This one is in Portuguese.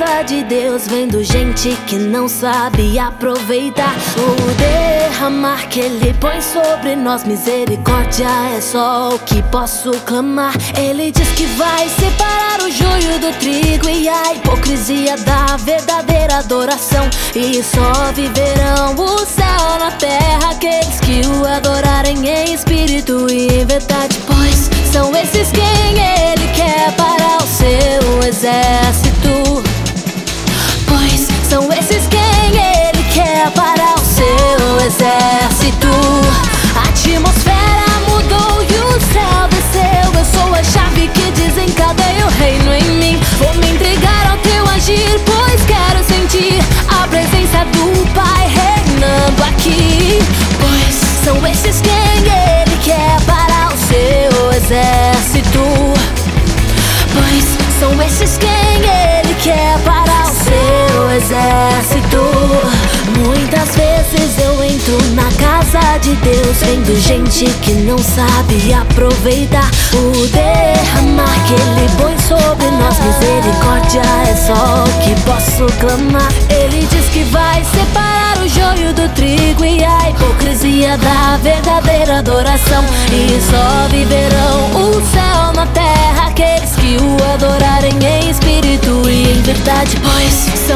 casa de Deus, vendo gente que não sabe aproveitar o derramar que Ele põe sobre nós. Misericórdia é só o que posso clamar. Ele diz que vai separar o joio do trigo e a hipocrisia da verdadeira adoração. E só viverão o céu na terra aqueles que o adorarem em espírito e em verdade, pois são esses quem Ele quer para o seu exército. Pois são esses quem Ele quer para o seu exército. A atmosfera mudou e o céu desceu. Eu sou a chave que desencadeia o reino em mim. Vou me entregar ao teu agir, pois quero sentir a presença do Pai reinando aqui. Pois são esses quem Ele quer para o seu exército. Pois são esses quem Ele quer para o seu exército. Muitas vezes eu entro na casa de Deus, vendo gente que não sabe aproveitar o derramar que Ele põe sobre nós. Misericórdia é só o que posso clamar. Ele diz que vai separar o joio do trigo e a hipocrisia da verdadeira adoração. E só viverão o céu na terra aqueles que o adorarem em espírito e em verdade, pois